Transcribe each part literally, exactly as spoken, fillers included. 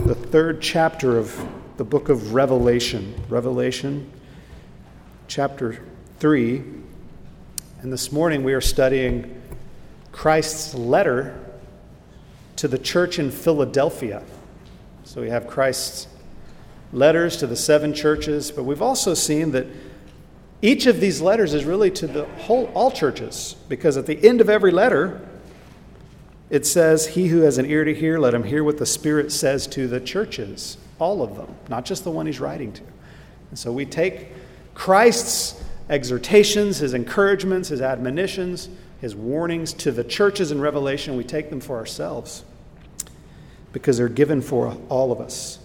the third chapter of the book of Revelation. Revelation chapter three. And this morning we are studying Christ's letter to the church in Philadelphia. So we have Christ's letters to the seven churches, but we've also seen that each of these letters is really to the whole, all churches, because at the end of every letter, it says, "He who has an ear to hear, let him hear what the Spirit says to the churches." All of them, not just the one he's writing to. And so we take Christ's exhortations, his encouragements, his admonitions, his warnings to the churches in Revelation, we take them for ourselves because they're given for all of us.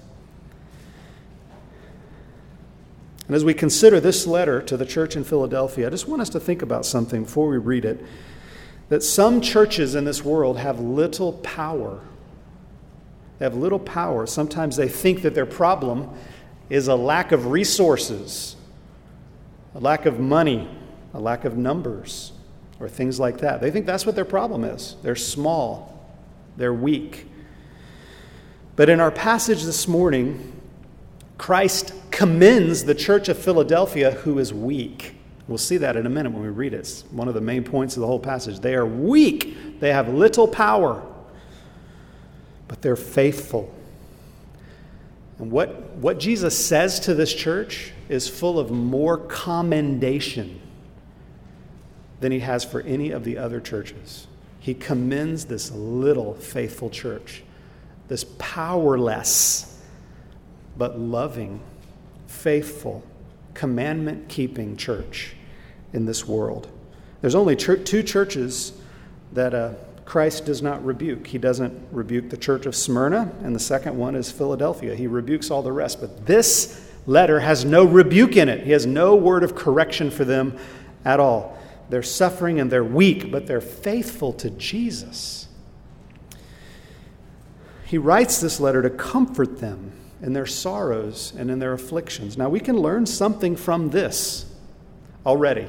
And as we consider this letter to the church in Philadelphia, I just want us to think about something before we read it. That some churches in this world have little power. They have little power. Sometimes they think that their problem is a lack of resources, a lack of money, a lack of numbers, or things like that. They think that's what their problem is. They're small. They're weak. But in our passage this morning, Christ commends the church of Philadelphia who is weak. We'll see that in a minute when we read it. It's one of the main points of the whole passage. They are weak. They have little power. But they're faithful. And what, what Jesus says to this church is full of more commendation than he has for any of the other churches. He commends this little faithful church, this powerless but loving, faithful, commandment-keeping church in this world. There's only ch- two churches that uh, Christ does not rebuke. He doesn't rebuke the church of Smyrna, and the second one is Philadelphia. He rebukes all the rest. But this letter has no rebuke in it. He has no word of correction for them at all. They're suffering and they're weak, but they're faithful to Jesus. He writes this letter to comfort them in their sorrows and in their afflictions. Now, we can learn something from this already.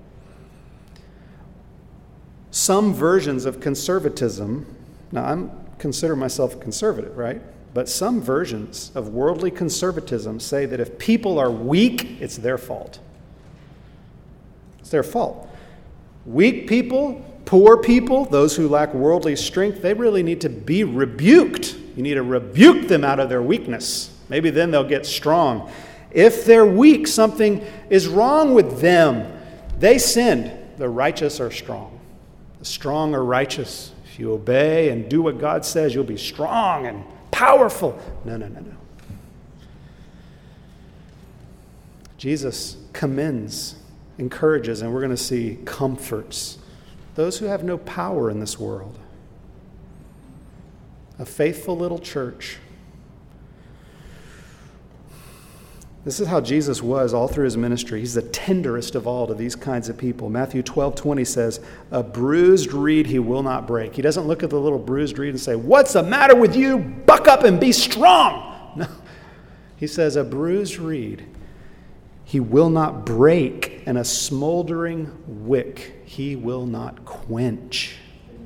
Some versions of conservatism, now I consider myself a conservative, right? But some versions of worldly conservatism say that if people are weak, it's their fault. It's their fault. Weak people, poor people, those who lack worldly strength, they really need to be rebuked. You need to rebuke them out of their weakness. Maybe then they'll get strong. If they're weak, something is wrong with them. They sinned. The righteous are strong. The strong are righteous. If you obey and do what God says, you'll be strong and powerful. No, no, no, no. Jesus commends, encourages, and we're going to see comforts those who have no power in this world. A faithful little church. This is how Jesus was all through his ministry. He's the tenderest of all to these kinds of people. Matthew twelve twenty says, "A bruised reed he will not break." He doesn't look at the little bruised reed and say, "What's the matter with you? Buck up and be strong." No. He says, "A bruised reed he will not break, and a smoldering wick he will not quench."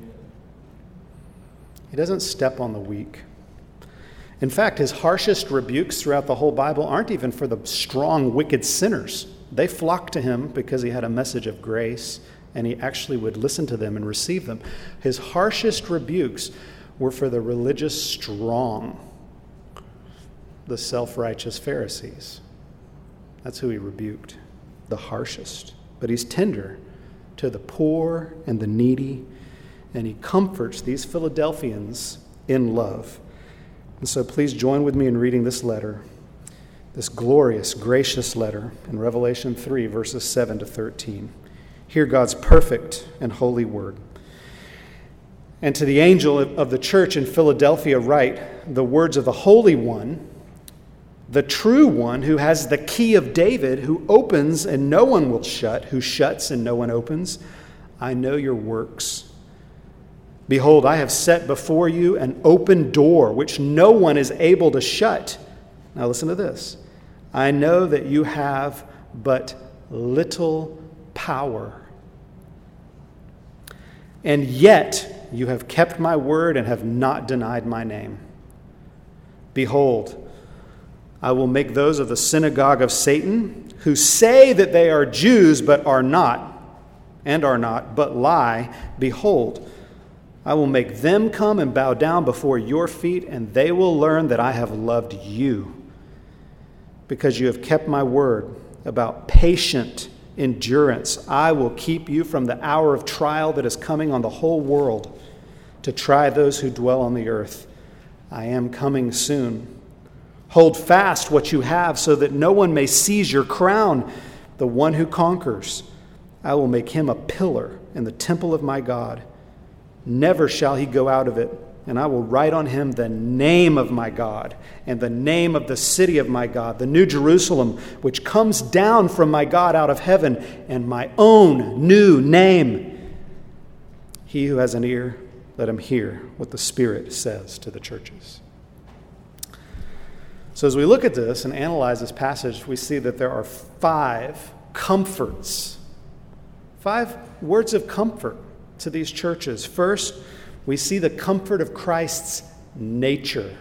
He doesn't step on the weak. In fact, his harshest rebukes throughout the whole Bible aren't even for the strong, wicked sinners. They flocked to him because he had a message of grace, and he actually would listen to them and receive them. His harshest rebukes were for the religious strong, the self-righteous Pharisees. That's who he rebuked, the harshest. But he's tender to the poor and the needy, and he comforts these Philadelphians in love. And so please join with me in reading this letter, this glorious, gracious letter in Revelation three, verses seven to thirteen. Hear God's perfect and holy word. "And to the angel of the church in Philadelphia write the words of the Holy One, the true one who has the key of David, who opens and no one will shut, who shuts and no one opens. I know your works. Behold, I have set before you an open door, which no one is able to shut. Now listen to this. I know that you have but little power. And yet you have kept my word and have not denied my name. Behold, I will make those of the synagogue of Satan who say that they are Jews but are not, and are not, but lie. Behold, I will make them come and bow down before your feet, and they will learn that I have loved you, because you have kept my word about patient endurance. I will keep you from the hour of trial that is coming on the whole world to try those who dwell on the earth. I am coming soon. Hold fast what you have so that no one may seize your crown. The one who conquers, I will make him a pillar in the temple of my God. Never shall he go out of it. And I will write on him the name of my God and the name of the city of my God, the new Jerusalem, which comes down from my God out of heaven, and my own new name. He who has an ear, let him hear what the Spirit says to the churches. So as we look at this and analyze this passage, we see that there are five comforts, five words of comfort to these churches. First, we see the comfort of Christ's nature.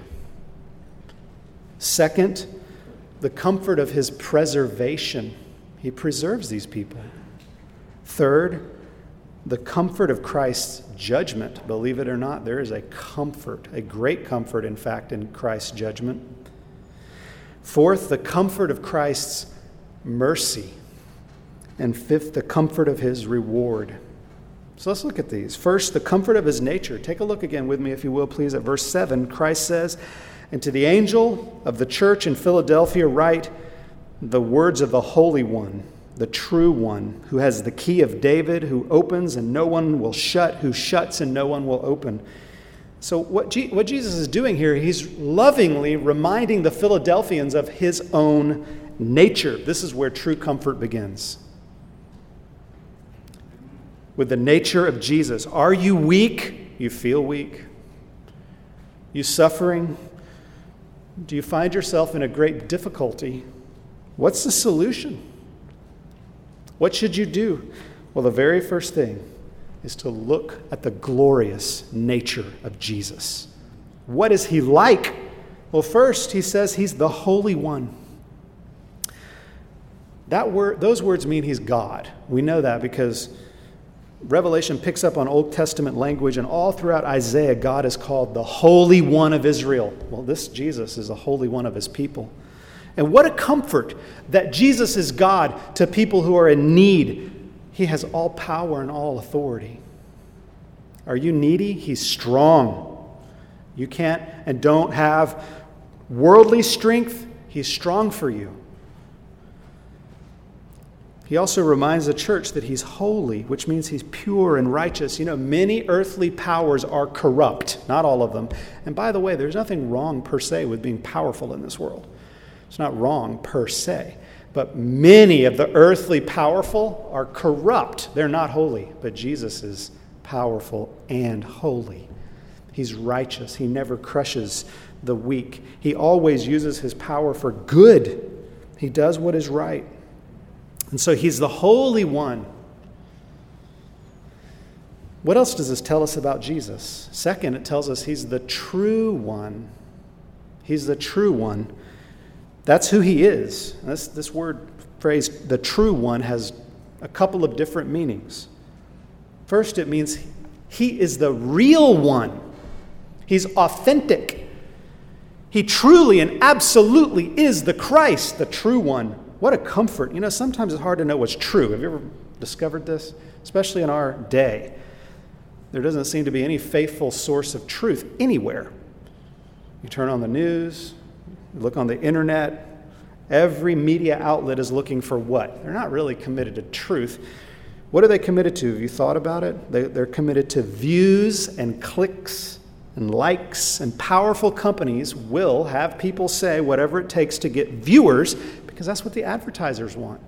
Second, the comfort of his preservation. He preserves these people. Third, the comfort of Christ's judgment. Believe it or not, there is a comfort, a great comfort, in fact, in Christ's judgment. Fourth, the comfort of Christ's mercy. And fifth, the comfort of his reward. So let's look at these. First, the comfort of his nature. Take a look again with me, if you will, please, at verse seven. Christ says, "And to the angel of the church in Philadelphia write the words of the Holy One, the true one, who has the key of David, who opens and no one will shut, who shuts and no one will open." So what, G- what Jesus is doing here, he's lovingly reminding the Philadelphians of his own nature. This is where true comfort begins. With the nature of Jesus. Are you weak? You feel weak? You suffering? Do you find yourself in a great difficulty? What's the solution? What should you do? Well, the very first thing is to look at the glorious nature of Jesus. What is he like? Well, first, he says he's the Holy One. That word, those words mean he's God. We know that because Revelation picks up on Old Testament language, and all throughout Isaiah, God is called the Holy One of Israel. Well, this Jesus is the Holy One of his people. And what a comfort that Jesus is God to people who are in need. He has all power and all authority. Are you needy? He's strong. You can't and don't have worldly strength. He's strong for you. He also reminds the church that he's holy, which means he's pure and righteous. You know, many earthly powers are corrupt, not all of them. And by the way, there's nothing wrong per se with being powerful in this world. It's not wrong per se. But many of the earthly powerful are corrupt. They're not holy. But Jesus is powerful and holy. He's righteous. He never crushes the weak. He always uses his power for good. He does what is right. And so he's the Holy One. What else does this tell us about Jesus? Second, it tells us he's the true one. He's the true one. That's who he is. This, this word phrase, the true one, has a couple of different meanings. First, it means he is the real one. He's authentic. He truly and absolutely is the Christ, the true one. What a comfort. You know, sometimes it's hard to know what's true. Have you ever discovered this? Especially in our day. There doesn't seem to be any faithful source of truth anywhere. You turn on the news, you look on the internet, every media outlet is looking for what? They're not really committed to truth. What are they committed to? Have you thought about it? They, they're committed to views and clicks and likes, and powerful companies will have people say whatever it takes to get viewers, because that's what the advertisers want.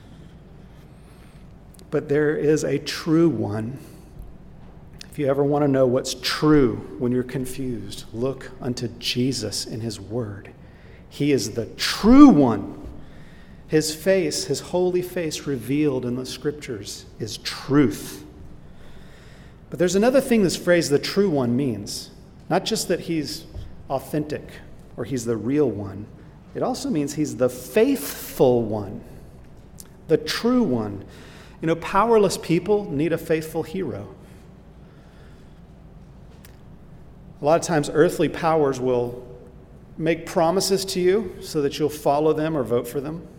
But there is a true one. If you ever want to know what's true when you're confused, look unto Jesus in his word. He is the true one. His face, his holy face revealed in the scriptures is truth. But there's another thing this phrase, the true one, means. Not just that he's authentic or he's the real one. It also means he's the faithful one, the true one. You know, powerless people need a faithful hero. A lot of times earthly powers will make promises to you so that you'll follow them or vote for them.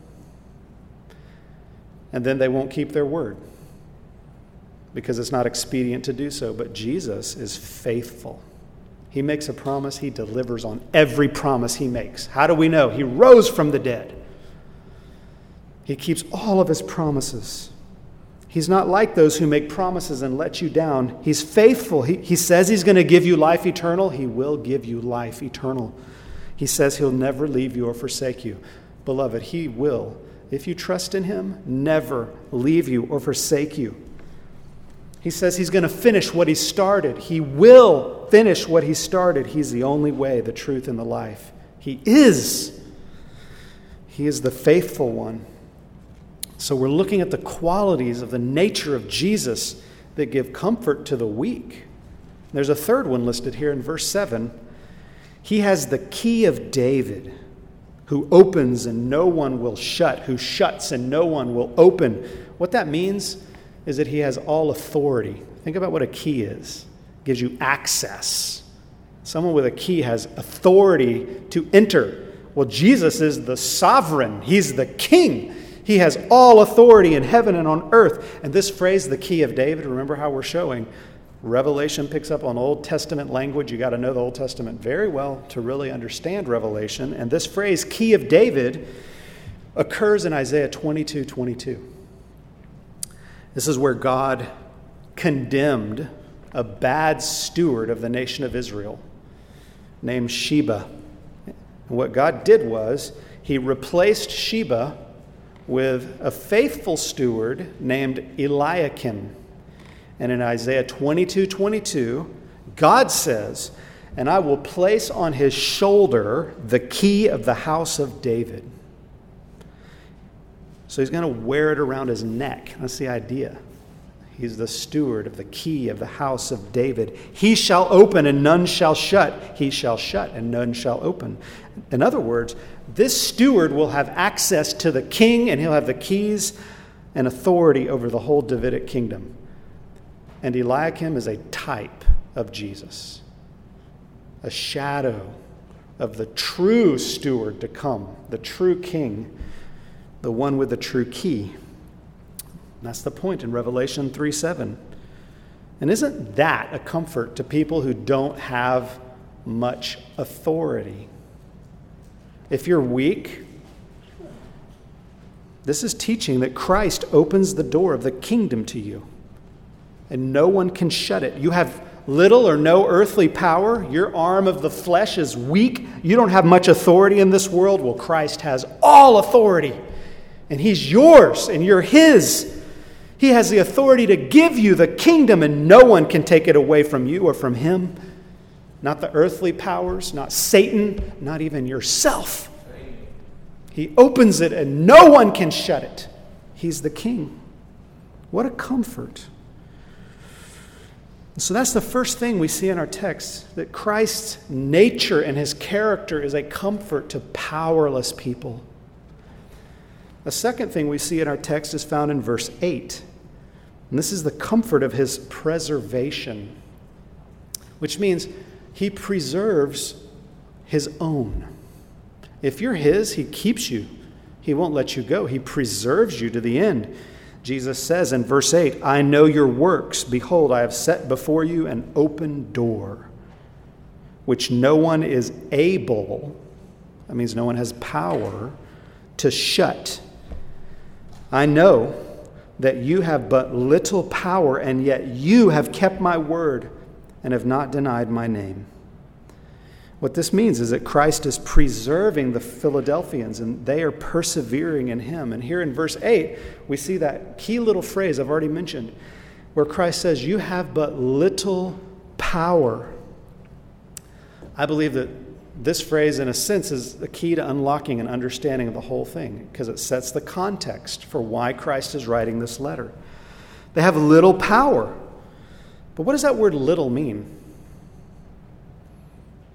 And then they won't keep their word because it's not expedient to do so. But Jesus is faithful. He makes a promise. He delivers on every promise he makes. How do we know? He rose from the dead. He keeps all of his promises. He's not like those who make promises and let you down. He's faithful. He, he says he's going to give you life eternal. He will give you life eternal. He says he'll never leave you or forsake you. Beloved, he will, if you trust in him, never leave you or forsake you. He says he's going to finish what he started. He will finish what he started. He's the only way, the truth, and the life. He is. He is the faithful one. So we're looking at the qualities of the nature of Jesus that give comfort to the weak. There's a third one listed here in verse seven. He has the key of David, who opens and no one will shut, who shuts and no one will open. What that means is that he has all authority. Think about what a key is. It gives you access. Someone with a key has authority to enter. Well, Jesus is the sovereign. He's the king. He has all authority in heaven and on earth. And this phrase, the key of David, remember how we're showing, Revelation picks up on Old Testament language. You got to know the Old Testament very well to really understand Revelation. And this phrase, key of David, occurs in Isaiah twenty-two twenty-two. This is where God condemned a bad steward of the nation of Israel named Sheba. And what God did was he replaced Sheba with a faithful steward named Eliakim. And in Isaiah twenty-two twenty-two, God says, "And I will place on his shoulder the key of the house of David." So he's going to wear it around his neck. That's the idea. He's the steward of the key of the house of David. He shall open and none shall shut. He shall shut and none shall open. In other words, this steward will have access to the king, and he'll have the keys and authority over the whole Davidic kingdom. And Eliakim is a type of Jesus, a shadow of the true steward to come, the true king, the one with the true key. That's the point in Revelation three seven. And isn't that a comfort to people who don't have much authority? If you're weak, this is teaching that Christ opens the door of the kingdom to you, and no one can shut it. You have little or no earthly power. Your arm of the flesh is weak. You don't have much authority in this world. Well, Christ has all authority, and he's yours, and you're his. He has the authority to give you the kingdom, and no one can take it away from you or from him. Not the earthly powers, not Satan, not even yourself. He opens it and no one can shut it. He's the king. What a comfort. So that's the first thing we see in our text, that Christ's nature and his character is a comfort to powerless people. The second thing we see in our text is found in verse eight. And this is the comfort of his preservation, which means he preserves his own. If you're his, he keeps you. He won't let you go. He preserves you to the end. Jesus says in verse eight, "I know your works. Behold, I have set before you an open door, which no one is able," that means no one has power, "to shut. I know that you have but little power, and yet you have kept my word and have not denied my name." What this means is that Christ is preserving the Philadelphians, and they are persevering in him. And here in verse eight, we see that key little phrase I've already mentioned, where Christ says, "You have but little power." I believe that this phrase, in a sense, is the key to unlocking an understanding of the whole thing, because it sets the context for why Christ is writing this letter. They have little power. But what does that word little mean?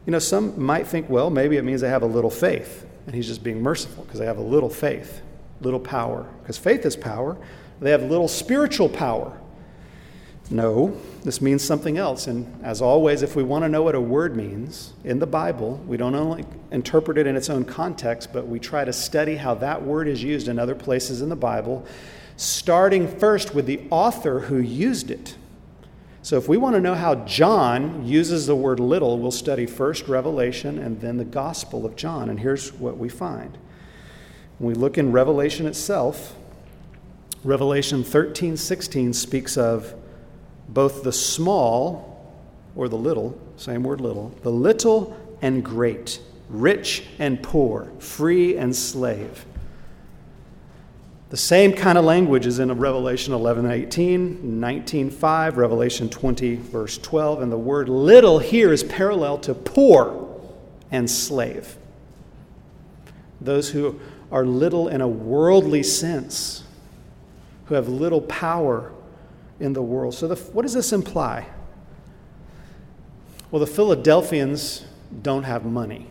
You know, some might think, well, maybe it means they have a little faith. And he's just being merciful because they have a little faith, little power. Because faith is power. They have little spiritual power. No, this means something else. And as always, if we want to know what a word means in the Bible, we don't only interpret it in its own context, but we try to study how that word is used in other places in the Bible, starting first with the author who used it. So if we want to know how John uses the word little, we'll study first Revelation and then the Gospel of John. And here's what we find. When we look in Revelation itself, Revelation thirteen sixteen speaks of both the small, or the little, same word little, the little and great, rich and poor, free and slave. The same kind of language is in Revelation eleven eighteen, nineteen five, Revelation twenty, verse twelve, and the word little here is parallel to poor and slave. Those who are little in a worldly sense, who have little power in the world. So the, what does this imply? Well, the Philadelphians don't have money.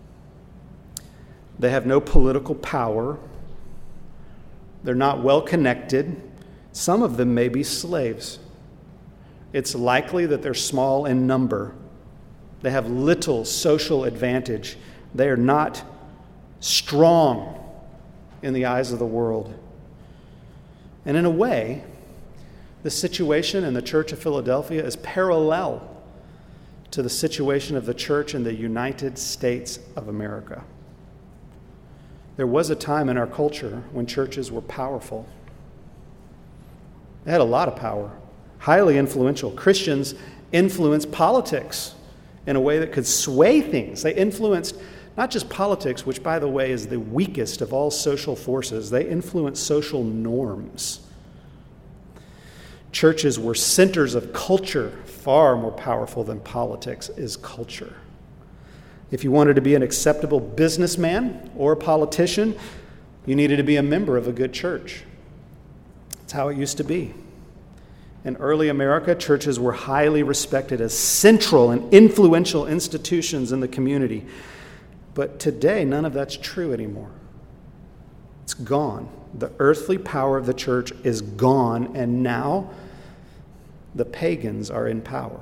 They have no political power. They're not well connected. Some of them may be slaves. It's likely that they're small in number. They have little social advantage. They are not strong in the eyes of the world. And in a way, the situation in the Church of Philadelphia is parallel to the situation of the church in the United States of America. There was a time in our culture when churches were powerful. They had a lot of power, highly influential. Christians influenced politics in a way that could sway things. They influenced not just politics, which, by the way, is the weakest of all social forces. They influenced social norms. Churches were centers of culture, far more powerful than politics is culture. If you wanted to be an acceptable businessman or a politician, you needed to be a member of a good church. That's how it used to be. In early America, churches were highly respected as central and influential institutions in the community. But today, none of that's true anymore. It's gone. The earthly power of the church is gone, and now the pagans are in power.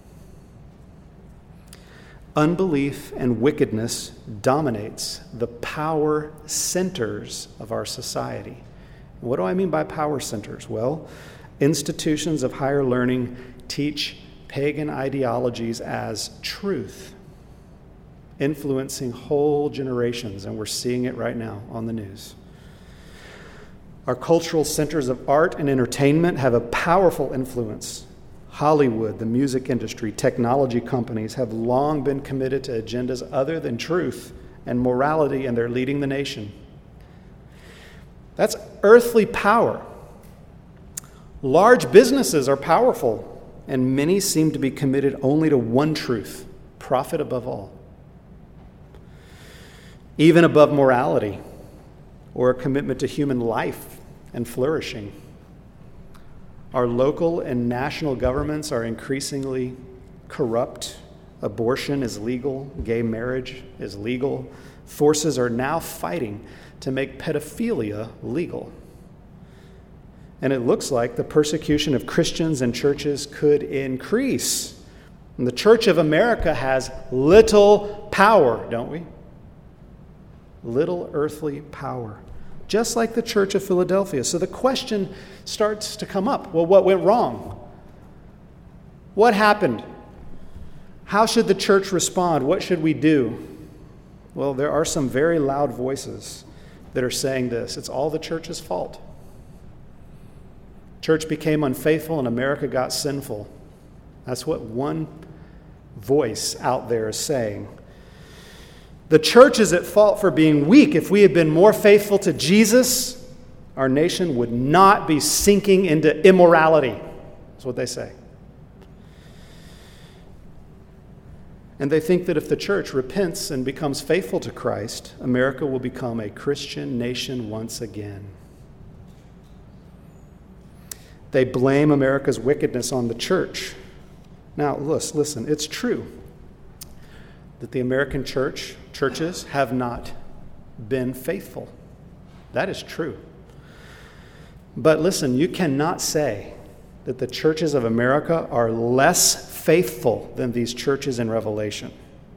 Unbelief and wickedness dominates the power centers of our society. What do I mean by power centers? Well, institutions of higher learning teach pagan ideologies as truth, influencing whole generations, and we're seeing it right now on the news. Our cultural centers of art and entertainment have a powerful influence. Hollywood, the music industry, technology companies have long been committed to agendas other than truth and morality, and they're leading the nation. That's earthly power. Large businesses are powerful, and many seem to be committed only to one truth: profit above all. Even above morality or a commitment to human life and flourishing. Our local and national governments are increasingly corrupt. Abortion is legal. Gay marriage is legal. Forces are now fighting to make pedophilia legal. And it looks like the persecution of Christians and churches could increase. And the Church of America has little power, don't we? Little earthly power, just like the Church of Philadelphia. So the question starts to come up. Well, what went wrong? What happened? How should the church respond? What should we do? Well, there are some very loud voices that are saying this. It's all the church's fault. Church became unfaithful and America got sinful. That's what one voice out there is saying. The church is at fault for being weak. If we had been more faithful to Jesus, our nation would not be sinking into immorality. That's what they say. And they think that if the church repents and becomes faithful to Christ, America will become a Christian nation once again. They blame America's wickedness on the church. Now, listen, listen, it's true. that the American church, churches have not been faithful. That is true. But listen, you cannot say that the churches of America are less faithful than these churches in Revelation.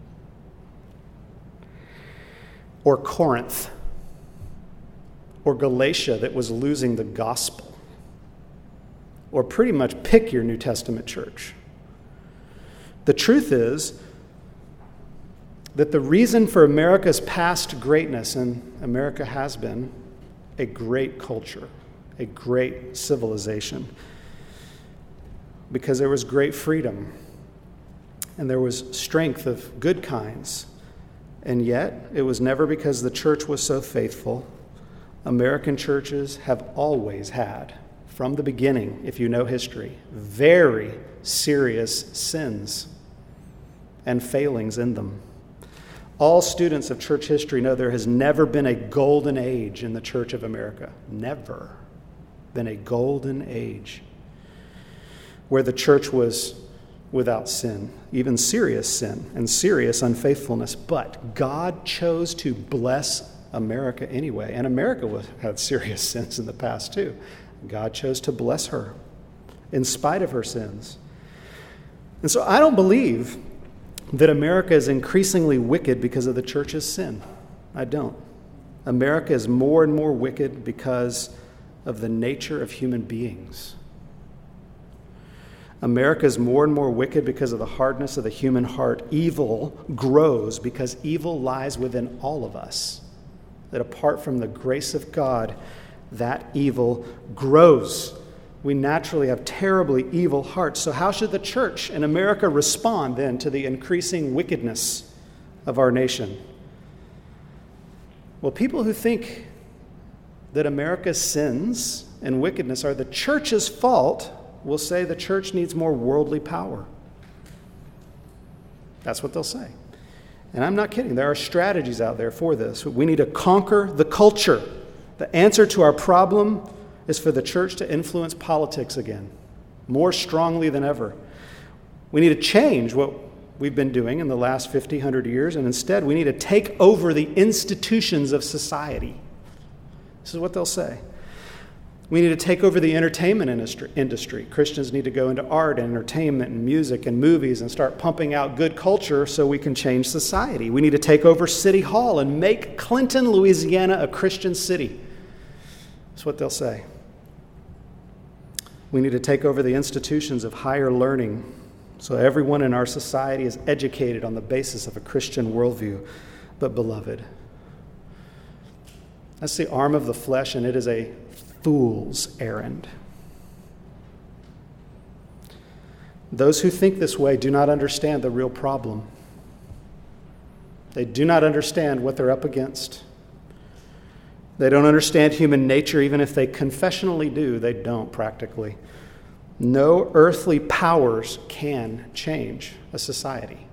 Or Corinth. Or Galatia that was losing the gospel. Or pretty much pick your New Testament church. The truth is that the reason for America's past greatness, and America has been a great culture, a great civilization, because there was great freedom and there was strength of good kinds. And yet, it was never because the church was so faithful. American churches have always had, from the beginning, if you know history, very serious sins and failings in them. All students of church history know there has never been a golden age in the Church of America. Never been a golden age where the church was without sin, even serious sin and serious unfaithfulness. But God chose to bless America anyway. And America was, had serious sins in the past too. God chose to bless her in spite of her sins. And so I don't believe that America is increasingly wicked because of the church's sin. I don't. America is more and more wicked because of the nature of human beings. America is more and more wicked because of the hardness of the human heart. Evil grows because evil lies within all of us. That apart from the grace of God, that evil grows. We naturally have terribly evil hearts. So how should the church in America respond then to the increasing wickedness of our nation? Well, people who think that America's sins and wickedness are the church's fault will say the church needs more worldly power. That's what they'll say. And I'm not kidding. There are strategies out there for this. We need to conquer the culture. The answer to our problem is for the church to influence politics again, more strongly than ever. We need to change what we've been doing in the last fifty, one hundred years, and instead we need to take over the institutions of society. This is what they'll say. We need to take over the entertainment industry. industry. Christians need to go into art and entertainment and music and movies and start pumping out good culture so we can change society. We need to take over City Hall and make Clinton, Louisiana, a Christian city. That's what they'll say. We need to take over the institutions of higher learning so everyone in our society is educated on the basis of a Christian worldview. But beloved, that's the arm of the flesh, and it is a fool's errand. Those who think this way do not understand the real problem. They do not understand what they're up against. They don't understand human nature, even if they confessionally do, they don't practically. No earthly powers can change a society.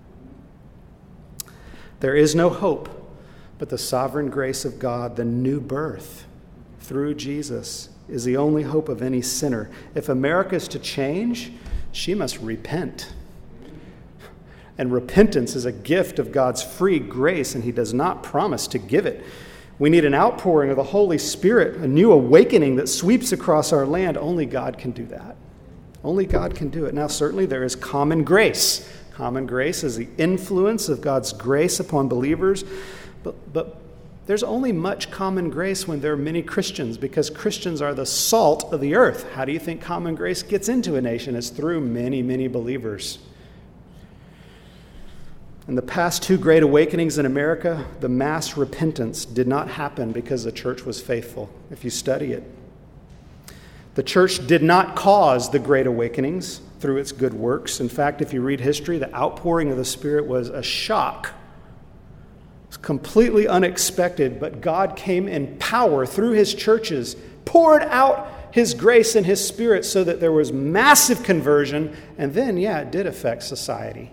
There is no hope but the sovereign grace of God. The new birth through Jesus is the only hope of any sinner. If America is to change, she must repent. And repentance is a gift of God's free grace, and He does not promise to give it. We need an outpouring of the Holy Spirit, a new awakening that sweeps across our land. Only God can do that. Only God can do it. Now, certainly there is common grace. Common grace is the influence of God's grace upon believers. But, but there's only much common grace when there are many Christians, because Christians are the salt of the earth. How do you think common grace gets into a nation? It's through many, many believers. In the past two great awakenings in America, the mass repentance did not happen because the church was faithful, if you study it. The church did not cause the great awakenings through its good works. In fact, if you read history, the outpouring of the Spirit was a shock. It's completely unexpected, but God came in power through His churches, poured out His grace and His Spirit so that there was massive conversion, and then, yeah, it did affect society.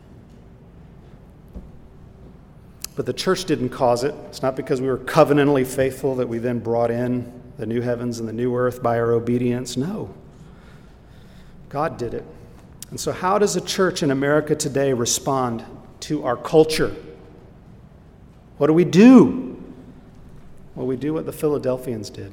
But the church didn't cause it. It's not because we were covenantally faithful that we then brought in the new heavens and the new earth by our obedience. No. God did it. And so how does a church in America today respond to our culture. What do we do? Well, we do what the Philadelphians did.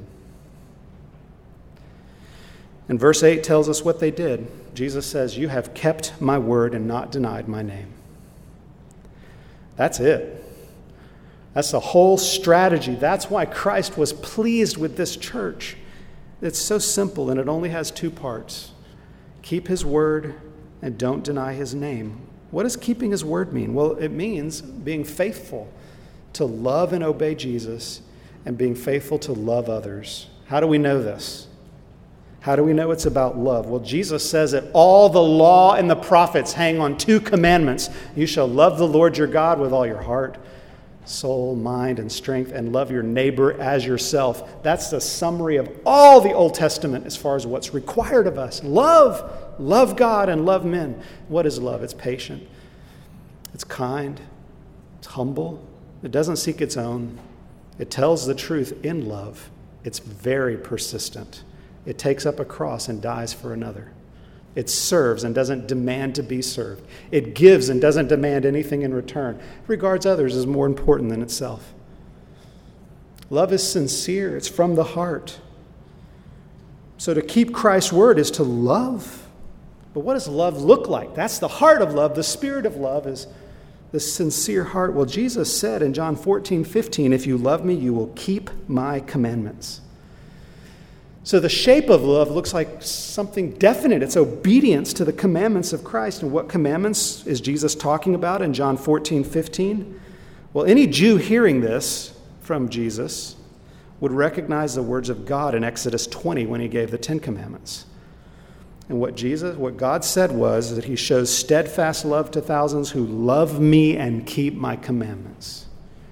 And verse eight tells us what they did. Jesus says, "You have kept my word and not denied my name." That's it. That's the whole strategy. That's why Christ was pleased with this church. It's so simple, and it only has two parts. Keep his word and don't deny his name. What does keeping his word mean? Well, it means being faithful to love and obey Jesus and being faithful to love others. How do we know this? How do we know it's about love? Well, Jesus says that all the law and the prophets hang on two commandments. You shall love the Lord your God with all your heart, soul, mind, and strength, and love your neighbor as yourself. That's the summary of all the Old Testament as far as what's required of us. Love. Love God and love men. What is love? It's patient. It's kind. It's humble. It doesn't seek its own. It tells the truth in love. It's very persistent. It takes up a cross and dies for another. It serves and doesn't demand to be served. It gives and doesn't demand anything in return. It regards others as more important than itself. Love is sincere. It's from the heart. So to keep Christ's word is to love. But what does love look like? That's the heart of love. The spirit of love is the sincere heart. Well, Jesus said in John fourteen fifteen, "If you love me, you will keep my commandments." So the shape of love looks like something definite. It's obedience to the commandments of Christ. And what commandments is Jesus talking about in John fourteen fifteen? Well, any Jew hearing this from Jesus would recognize the words of God in Exodus twenty when he gave the Ten Commandments. And what Jesus, what God said was that he shows steadfast love to thousands who love me and keep my commandments.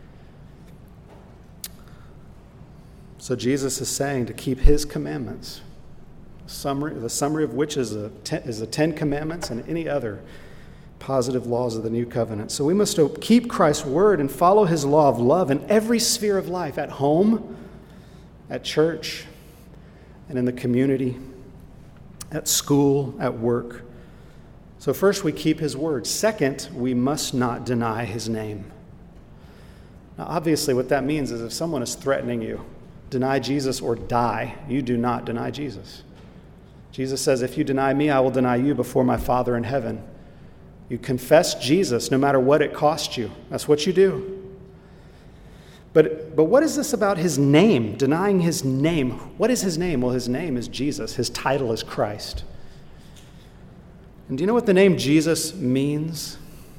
So Jesus is saying to keep his commandments, summary, the summary of which is, a ten, is the Ten Commandments and any other positive laws of the New Covenant. So we must keep Christ's word and follow his law of love in every sphere of life, at home, at church, and in the community, at school, at work. So first, we keep his word. Second, we must not deny his name. Now, obviously, what that means is if someone is threatening you, deny Jesus or die, you do not deny Jesus. Jesus says, if you deny me, I will deny you before my Father in heaven. You confess Jesus no matter what it costs you. That's what you do. But, but what is this about his name, denying his name? What is his name? Well, his name is Jesus. His title is Christ. And do you know what the name Jesus means?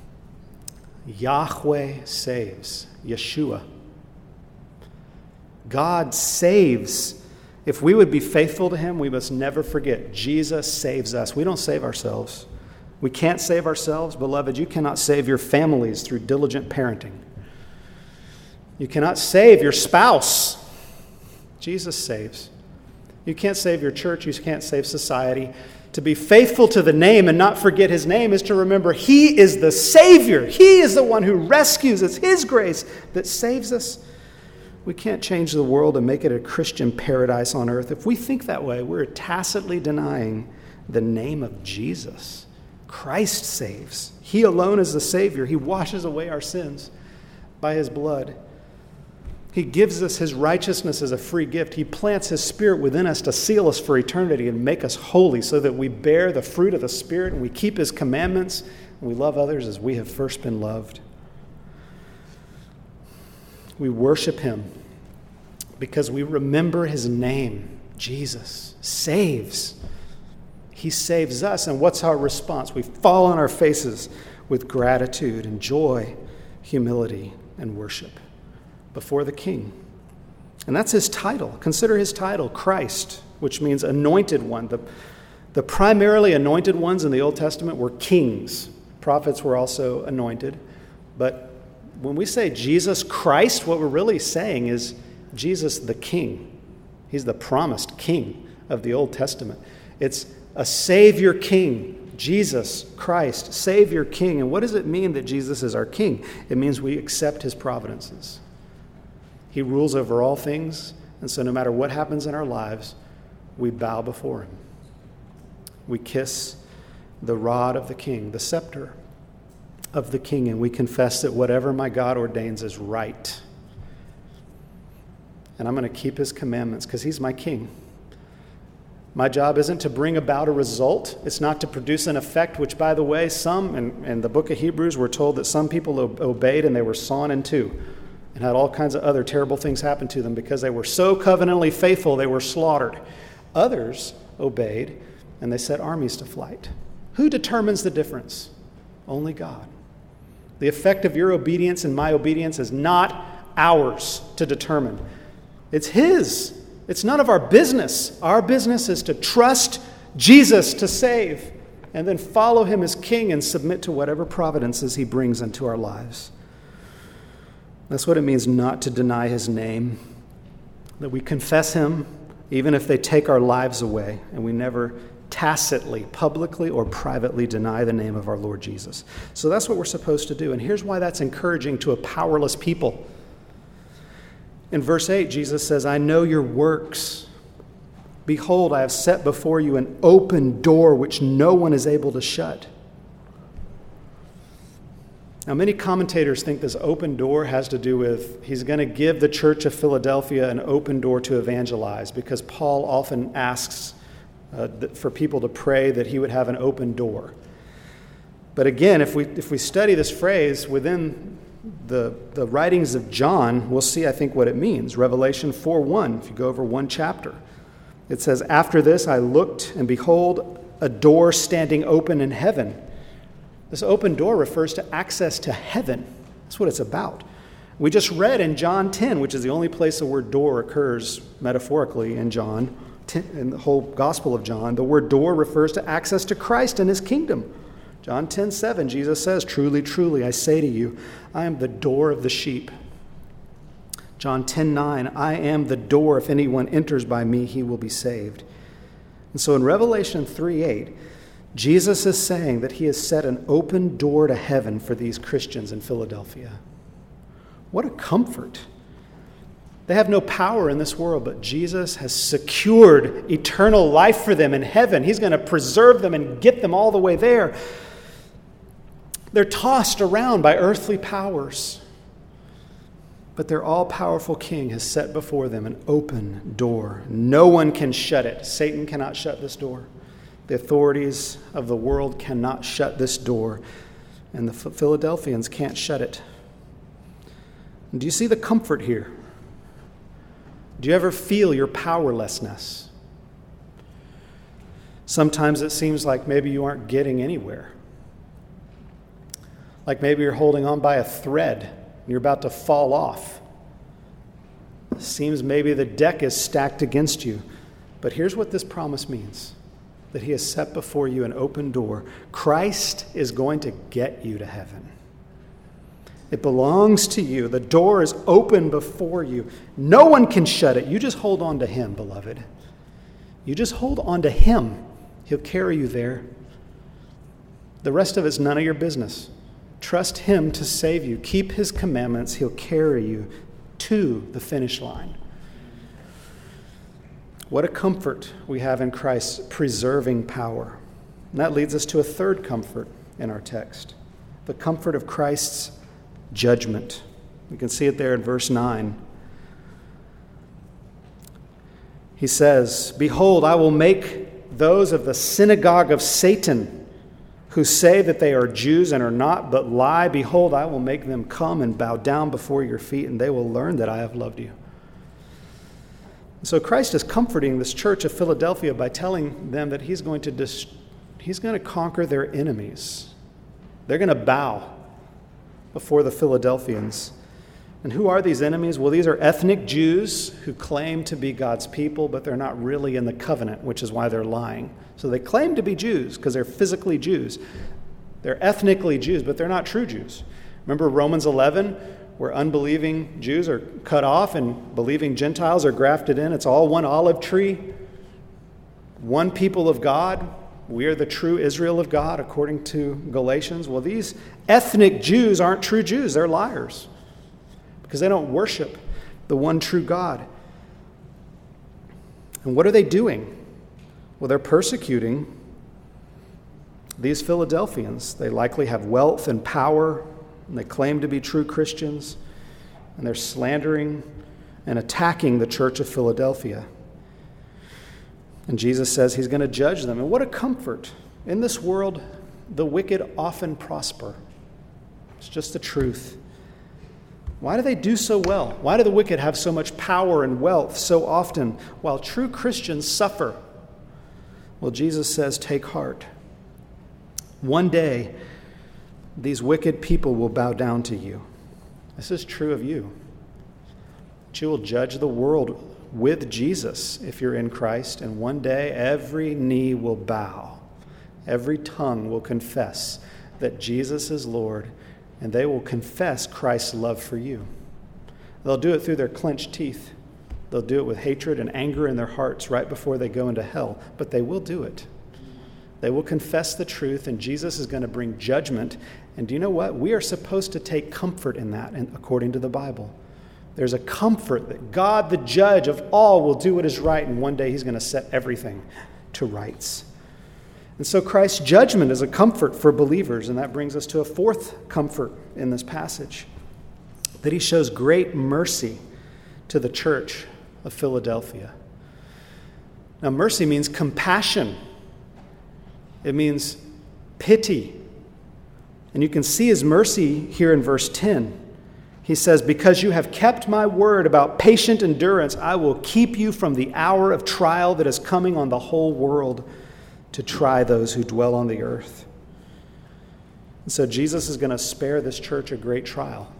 Yahweh saves. Yeshua. God saves. If we would be faithful to him, we must never forget Jesus saves us. We don't save ourselves. We can't save ourselves. Beloved, you cannot save your families through diligent parenting. You cannot save your spouse. Jesus saves. You can't save your church. You can't save society. To be faithful to the name and not forget his name is to remember he is the Savior. He is the one who rescues. It's his grace that saves us. We can't change the world and make it a Christian paradise on earth. If we think that way, we're tacitly denying the name of Jesus. Christ saves. He alone is the Savior. He washes away our sins by his blood. He gives us his righteousness as a free gift. He plants his Spirit within us to seal us for eternity and make us holy so that we bear the fruit of the Spirit and we keep his commandments and we love others as we have first been loved. We worship him because we remember his name. Jesus saves. He saves us. And what's our response? We fall on our faces with gratitude and joy, humility, and worship before the King. And that's his title. Consider his title, Christ, which means anointed one. The, the primarily anointed ones in the Old Testament were kings. Prophets were also anointed. But when we say Jesus Christ, what we're really saying is Jesus the King. He's the promised King of the Old Testament. It's a Savior King, Jesus Christ, Savior King. And what does it mean that Jesus is our King? It means we accept his providences. He rules over all things, and so no matter what happens in our lives, we bow before him. We kiss the rod of the King, the scepter. of the King, and we confess that whatever my God ordains is right. And I'm going to keep his commandments because he's my King. My job isn't to bring about a result. It's not to produce an effect, which, by the way, some, in, in the book of Hebrews, we're told that some people obeyed and they were sawn in two and had all kinds of other terrible things happen to them because they were so covenantally faithful they were slaughtered. Others obeyed and they set armies to flight. Who determines the difference? Only God. The effect of your obedience and my obedience is not ours to determine. It's his. It's none of our business. Our business is to trust Jesus to save and then follow him as King and submit to whatever providences he brings into our lives. That's what it means not to deny his name, that we confess him even if they take our lives away, and we never tacitly, publicly, or privately deny the name of our Lord Jesus. So that's what we're supposed to do, and here's why that's encouraging to a powerless people. In verse eight, Jesus says, I know your works. Behold, I have set before you an open door which no one is able to shut. Now, many commentators think this open door has to do with he's going to give the church of Philadelphia an open door to evangelize, because Paul often asks uh, for people to pray that he would have an open door. But again, if we if we study this phrase within the, the writings of John, we'll see, I think, what it means. Revelation four one, if you go over one chapter. It says, after this I looked, and behold, a door standing open in heaven. This open door refers to access to heaven. That's what it's about. We just read in John ten, which is the only place the word door occurs metaphorically in John, in the whole Gospel of John. The word door refers to access to Christ and his kingdom. John ten seven, Jesus says, truly, truly, I say to you, I am the door of the sheep. John ten nine, I am the door. If anyone enters by me, he will be saved. And so in Revelation three eight, Jesus is saying that he has set an open door to heaven for these Christians in Philadelphia. What a comfort. They have no power in this world, but Jesus has secured eternal life for them in heaven. He's going to preserve them and get them all the way there. They're tossed around by earthly powers, but their all-powerful King has set before them an open door. No one can shut it. Satan cannot shut this door. The authorities of the world cannot shut this door, and the Philadelphians can't shut it. And do you see the comfort here? Do you ever feel your powerlessness? Sometimes it seems like maybe you aren't getting anywhere. Like maybe you're holding on by a thread and you're about to fall off. It seems maybe the deck is stacked against you. But here's what this promise means. That he has set before you an open door. Christ is going to get you to heaven. It belongs to you. The door is open before you. No one can shut it. You just hold on to him, beloved. You just hold on to him. He'll carry you there. The rest of it's none of your business. Trust him to save you. Keep his commandments. He'll carry you to the finish line. What a comfort we have in Christ's preserving power. And that leads us to a third comfort in our text, the comfort of Christ's judgment. You can see it there in verse nine. He says, behold, I will make those of the synagogue of Satan who say that they are Jews and are not, but lie. Behold, I will make them come and bow down before your feet, and they will learn that I have loved you. So Christ is comforting this church of Philadelphia by telling them that he's going to dis- he's going to conquer their enemies. They're going to bow before the Philadelphians. And who are these enemies? Well, these are ethnic Jews who claim to be God's people, but they're not really in the covenant, which is why they're lying. So they claim to be Jews because they're physically Jews. They're ethnically Jews, but they're not true Jews. Remember Romans eleven? Where unbelieving Jews are cut off and believing Gentiles are grafted in. It's all one olive tree, one people of God. We are the true Israel of God, according to Galatians. Well, these ethnic Jews aren't true Jews. They're liars because they don't worship the one true God. And what are they doing? Well, they're persecuting these Philadelphians. They likely have wealth and power, and they claim to be true Christians, and they're slandering and attacking the church of Philadelphia. And Jesus says he's going to judge them. And what a comfort. In this world, the wicked often prosper. It's just the truth. Why do they do so well? Why do the wicked have so much power and wealth so often, while true Christians suffer? Well, Jesus says, take heart. One day, these wicked people will bow down to you. This is true of you. But you will judge the world with Jesus if you're in Christ, and one day every knee will bow. Every tongue will confess that Jesus is Lord, and they will confess Christ's love for you. They'll do it through their clenched teeth. They'll do it with hatred and anger in their hearts right before they go into hell, but they will do it. They will confess the truth, and Jesus is going to bring judgment. And do you know what? We are supposed to take comfort in that, and according to the Bible. There's a comfort that God, the judge of all, will do what is right, and one day he's going to set everything to rights. And so Christ's judgment is a comfort for believers, and that brings us to a fourth comfort in this passage, that he shows great mercy to the church of Philadelphia. Now, mercy means compassion. It means pity. And you can see his mercy here in verse ten. He says, because you have kept my word about patient endurance, I will keep you from the hour of trial that is coming on the whole world to try those who dwell on the earth. And so Jesus is going to spare this church a great trial.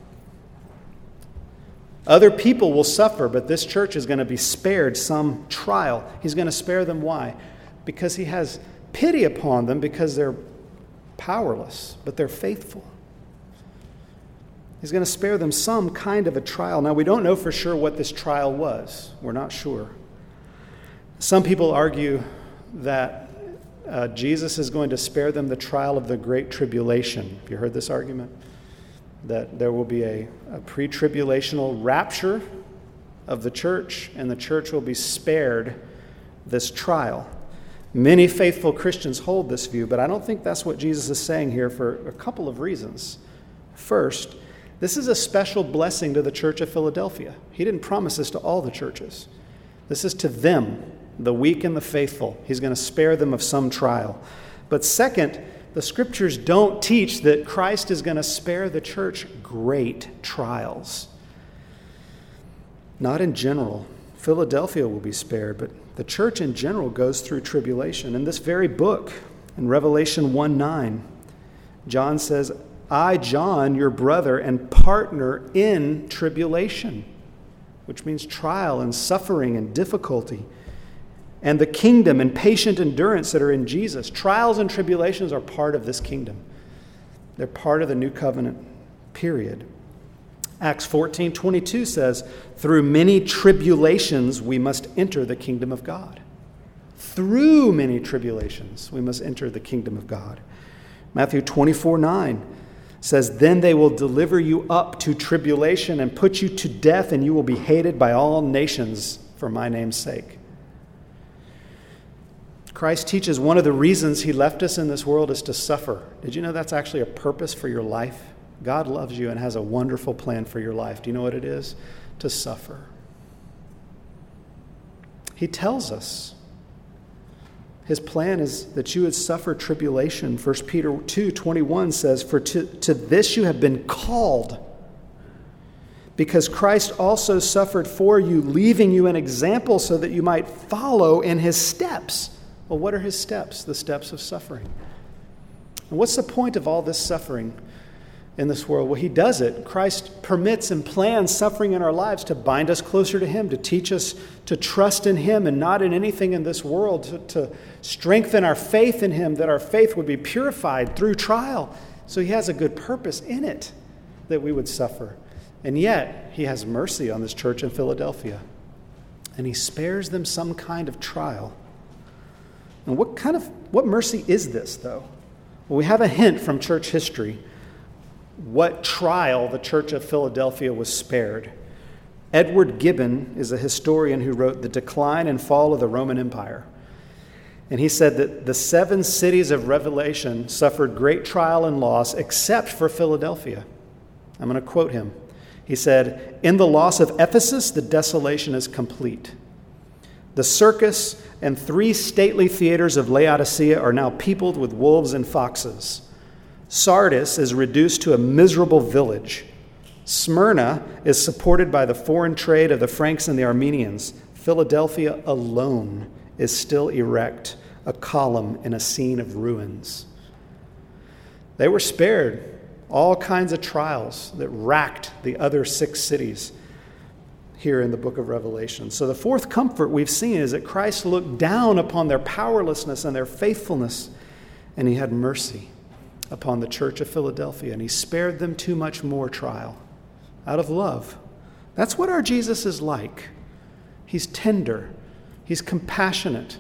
Other people will suffer, but this church is going to be spared some trial. He's going to spare them. Why? Because he has pity upon them, because they're powerless, but they're faithful. He's going to spare them some kind of a trial. Now, we don't know for sure what this trial was. We're not sure. Some people argue that uh, Jesus is going to spare them the trial of the Great Tribulation. Have you heard this argument? That there will be a, a pre-tribulational rapture of the church, and the church will be spared this trial. Many faithful Christians hold this view, but I don't think that's what Jesus is saying here for a couple of reasons. First, this is a special blessing to the church of Philadelphia. He didn't promise this to all the churches. This is to them, the weak and the faithful. He's going to spare them of some trial. But second, the scriptures don't teach that Christ is going to spare the church great trials. Not in general. Philadelphia will be spared, but the church in general goes through tribulation. In this very book, in Revelation one nine, John says, I, John, your brother and partner in tribulation, which means trial and suffering and difficulty, and the kingdom and patient endurance that are in Jesus. Trials and tribulations are part of this kingdom. They're part of the new covenant, period. Acts fourteen twenty-two says, through many tribulations we must enter the kingdom of God. Through many tribulations we must enter the kingdom of God. Matthew twenty-four nine says, then they will deliver you up to tribulation and put you to death, and you will be hated by all nations for my name's sake. Christ teaches one of the reasons he left us in this world is to suffer. Did you know that's actually a purpose for your life? God loves you and has a wonderful plan for your life. Do you know what it is? To suffer. He tells us his plan is that you would suffer tribulation. First Peter two twenty-one says, for to, to this you have been called, because Christ also suffered for you, leaving you an example so that you might follow in his steps. Well, what are his steps? The steps of suffering. And what's the point of all this suffering in this world? Well, he does it. Christ permits and plans suffering in our lives to bind us closer to him, to teach us to trust in him and not in anything in this world, to, to strengthen our faith in him, that our faith would be purified through trial. So he has a good purpose in it, that we would suffer. And yet, he has mercy on this church in Philadelphia. And he spares them some kind of trial. And what kind of, what mercy is this, though? Well, we have a hint from church history what trial the church of Philadelphia was spared. Edward Gibbon is a historian who wrote The Decline and Fall of the Roman Empire. And he said that the seven cities of Revelation suffered great trial and loss except for Philadelphia. I'm going to quote him. He said, "In the loss of Ephesus, the desolation is complete. The circus and three stately theaters of Laodicea are now peopled with wolves and foxes. Sardis is reduced to a miserable village. Smyrna is supported by the foreign trade of the Franks and the Armenians. Philadelphia alone is still erect, a column in a scene of ruins." They were spared all kinds of trials that racked the other six cities here in the book of Revelation. So the fourth comfort we've seen is that Christ looked down upon their powerlessness and their faithfulness, and he had mercy upon the church of Philadelphia, and he spared them too much more trial out of love. That's what our Jesus is like. He's tender. He's compassionate.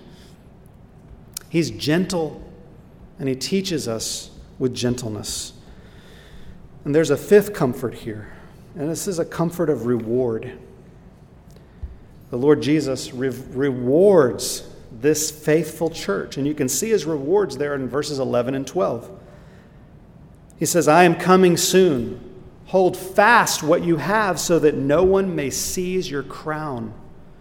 He's gentle, and he teaches us with gentleness. And there's a fifth comfort here, and this is a comfort of reward. The Lord Jesus re- rewards this faithful church, and you can see his rewards there in verses eleven and twelve. He says, "I am coming soon. Hold fast what you have so that no one may seize your crown.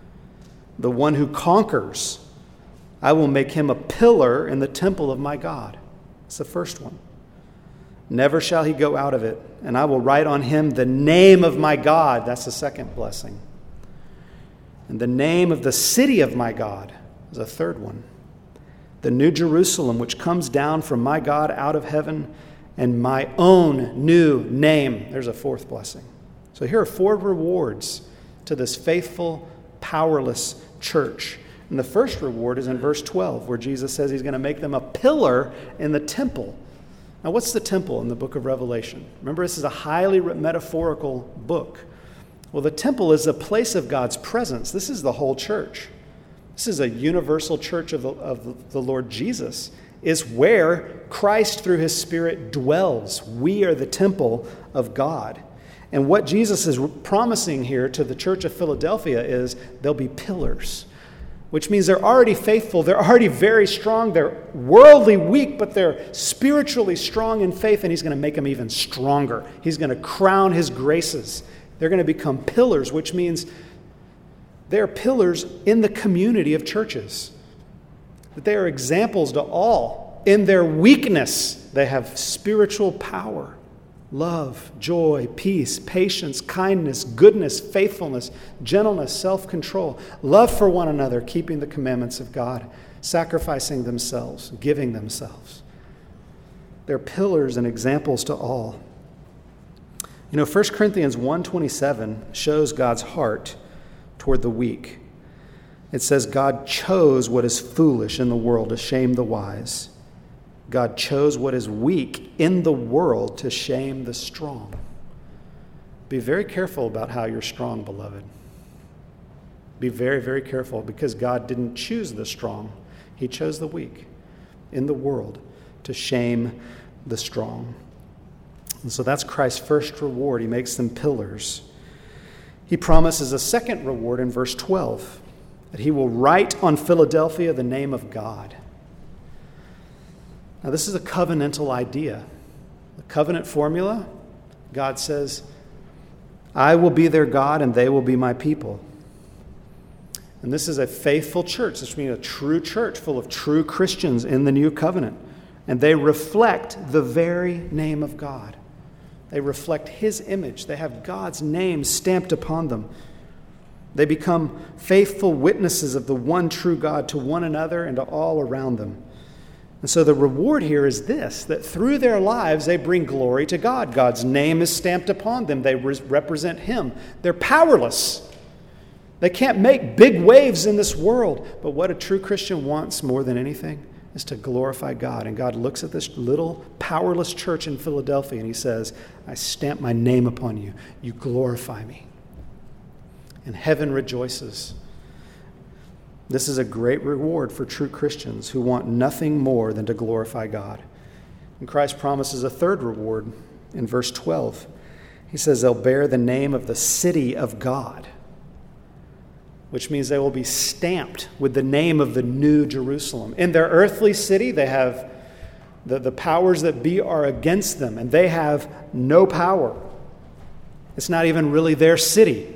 The one who conquers, I will make him a pillar in the temple of my God." It's the first one. "Never shall he go out of it, and I will write on him the name of my God." That's the second blessing. "And the name of the city of my God" is a third one. "The new Jerusalem, which comes down from my God out of heaven, and my own new name." There's a fourth blessing. So here are four rewards to this faithful, powerless church. And the first reward is in verse twelve, where Jesus says he's going to make them a pillar in the temple. Now, what's the temple in the book of Revelation? Remember, this is a highly metaphorical book. Well, the temple is a place of God's presence. This is the whole church. This is a universal church of the, of the Lord Jesus, is where Christ through his Spirit dwells. We are the temple of God. And what Jesus is promising here to the church of Philadelphia is there'll be pillars, which means they're already faithful. They're already very strong. They're worldly weak, but they're spiritually strong in faith, and he's going to make them even stronger. He's going to crown his graces. They're going to become pillars, which means they're pillars in the community of churches. That they are examples to all. In their weakness, they have spiritual power, love, joy, peace, patience, kindness, goodness, faithfulness, gentleness, self-control, love for one another, keeping the commandments of God, sacrificing themselves, giving themselves. They're pillars and examples to all. You know, First Corinthians one twenty-seven shows God's heart toward the weak. It says, God chose what is foolish in the world to shame the wise. God chose what is weak in the world to shame the strong. Be very careful about how you're strong, beloved. Be very, very careful, because God didn't choose the strong. He chose the weak in the world to shame the strong. And so that's Christ's first reward. He makes them pillars. He promises a second reward in verse twelve, that he will write on Philadelphia the name of God. Now, this is a covenantal idea. The covenant formula, God says, I will be their God and they will be my people. And this is a faithful church. This means a true church full of true Christians in the new covenant. And they reflect the very name of God. They reflect his image. They have God's name stamped upon them. They become faithful witnesses of the one true God to one another and to all around them. And so the reward here is this, that through their lives they bring glory to God. God's name is stamped upon them. They re- represent him. They're powerless. They can't make big waves in this world. But what a true Christian wants more than anything is to glorify God. And God looks at this little powerless church in Philadelphia and he says, I stamp my name upon you. You glorify me. And heaven rejoices. This is a great reward for true Christians who want nothing more than to glorify God. And Christ promises a third reward in verse twelve. He says they'll bear the name of the city of God. which means they will be stamped with the name of the New Jerusalem. In their earthly city, they have the, the powers that be are against them, and they have no power. It's not even really their city,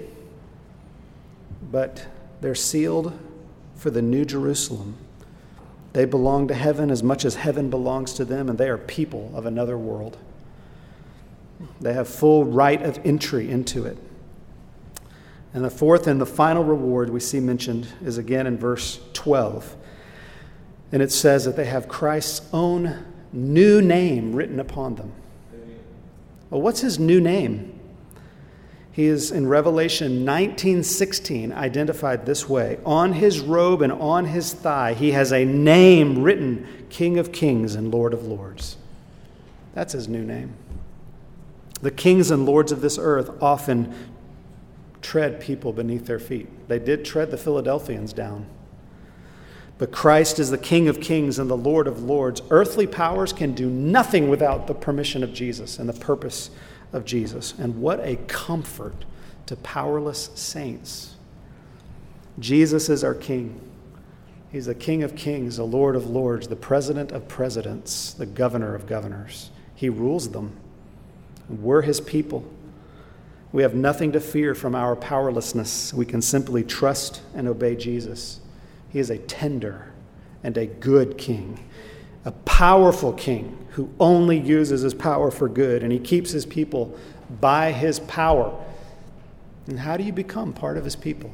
but they're sealed for the New Jerusalem. They belong to heaven as much as heaven belongs to them, and they are people of another world. They have full right of entry into it. And the fourth and the final reward we see mentioned is again in verse twelve. And it says that they have Christ's own new name written upon them. Well, what's his new name? He is in Revelation nineteen sixteen identified this way. On his robe and on his thigh, he has a name written, King of Kings and Lord of Lords. That's his new name. The kings and lords of this earth often tread people beneath their feet. They did tread the Philadelphians down. But Christ is the King of Kings and the Lord of Lords. Earthly powers can do nothing without the permission of Jesus and the purpose of Jesus. And what a comfort to powerless saints. Jesus is our King. He's the King of Kings, the Lord of Lords, the President of Presidents, the Governor of Governors. He rules them. We're his people. We have nothing to fear from our powerlessness. We can simply trust and obey Jesus. He is a tender and a good king, a powerful king who only uses his power for good, and he keeps his people by his power. And how do you become part of his people?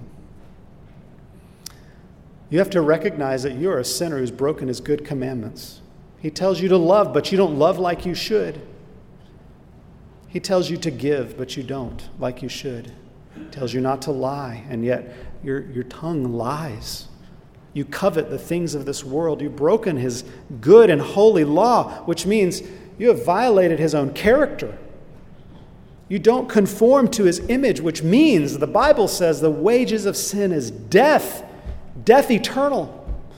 You have to recognize that you're a sinner who's broken his good commandments. He tells you to love, but you don't love like you should. He tells you to give, but you don't, like you should. He tells you not to lie, and yet your, your tongue lies. You covet the things of this world. You've broken his good and holy law, which means you have violated his own character. You don't conform to his image, which means the Bible says the wages of sin is death, death eternal.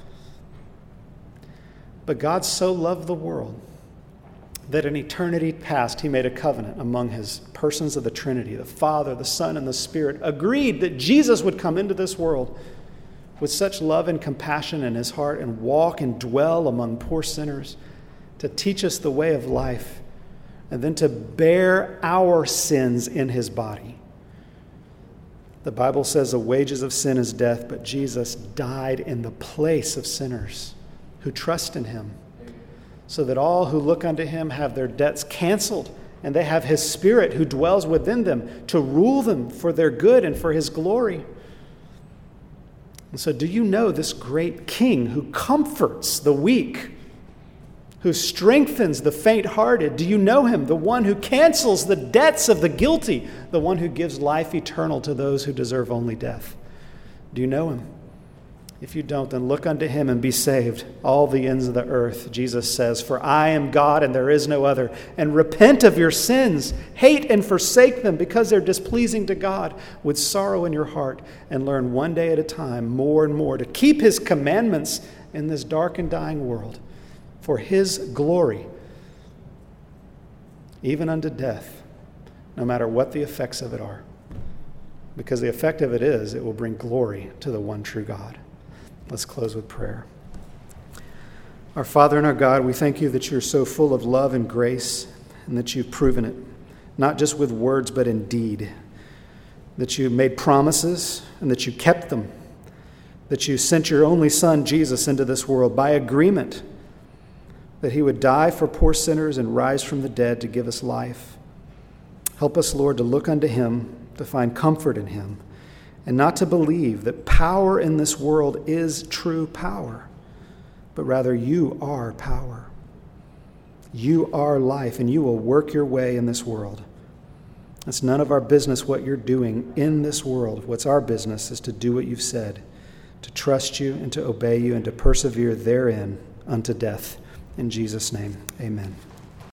But God so loved the world that in eternity past, he made a covenant among his persons of the Trinity, the Father, the Son, and the Spirit, agreed that Jesus would come into this world with such love and compassion in his heart and walk and dwell among poor sinners to teach us the way of life and then to bear our sins in his body. The Bible says the wages of sin is death, but Jesus died in the place of sinners who trust in him, so that all who look unto him have their debts canceled, and they have his Spirit who dwells within them to rule them for their good and for his glory. And so do you know this great King who comforts the weak, who strengthens the faint-hearted? Do you know him, the one who cancels the debts of the guilty, the one who gives life eternal to those who deserve only death? Do you know him? If you don't, then look unto him and be saved, all the ends of the earth. Jesus says, for I am God and there is no other. And repent of your sins, hate and forsake them because they're displeasing to God, with sorrow in your heart, and learn one day at a time more and more to keep his commandments in this dark and dying world for his glory, even unto death, no matter what the effects of it are. Because the effect of it is, it will bring glory to the one true God. Let's close with prayer. Our Father and our God, we thank you that you're so full of love and grace, and that you've proven it, not just with words, but in deed. That you made promises and that you kept them. That you sent your only Son, Jesus, into this world by agreement, that he would die for poor sinners and rise from the dead to give us life. Help us, Lord, to look unto him, to find comfort in him, and not to believe that power in this world is true power, but rather you are power. You are life, and you will work your way in this world. It's none of our business what you're doing in this world. What's our business is to do what you've said, to trust you and to obey you and to persevere therein unto death. In Jesus' name, amen.